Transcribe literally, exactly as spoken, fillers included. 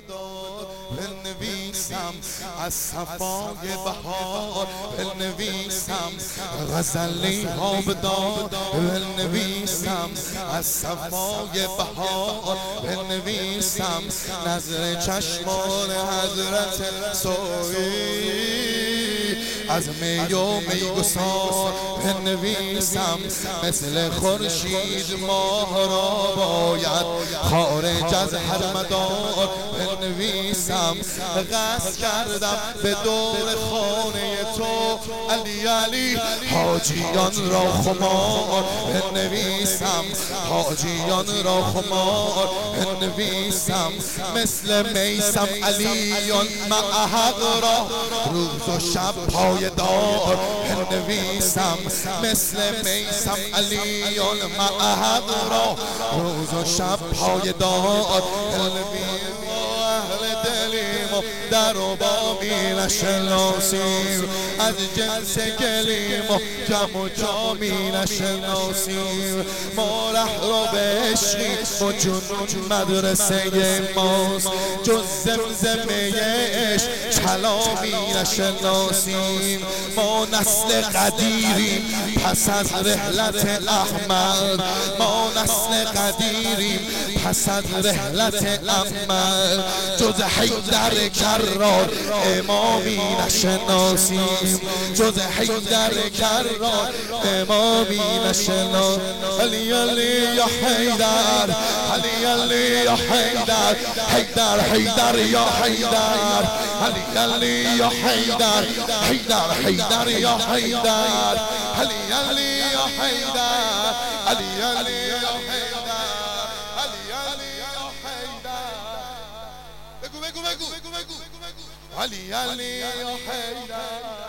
دار بنویسم از صفای بهار، بنویسم غزلی ها بدار، بنویسم از صفای بهار، بنویسم نظر چشمان حضرت سوئی از می و میگسار، بنویسم مثل خورشید ماه را باید خارج از هر مدار، بنویسم قصد کردم به دور خانه تو علی علی حاجیان را خمار، بنویسم حاجیان را خمار، بنویسم مثل میثم علیان مع حق را روز و شب پای دار، بنویسم مثل میثم علیان مع حق را روز و شب پای دار، اهل دلیم و در و با می نشناسیم، از جنس گلیم و جمع و جا می نشناسیم، ما ره رو به عشقی و جنون مدرسه ماست، جز زمزمه عشق کلامی نشناسیم، ما نسل قدیریم پس از رحلت احمد، ما نسل قدیریم پس از رحلت احمد، جز حیدر کرار امامی نشناسیم، جز حیدر کرار امامی نشناسیم، علی علی یا حیدر، علی علی یا حیدر، حیدر حیدر یا حیدر، علی علی یا حیدر، حیدر حیدر یا حیدر، علی علی یا حیدر، علی علی یا حیدر، علی علی یا حیدر، بگو بگو بگو بگو بگو علی علی یا حیدر.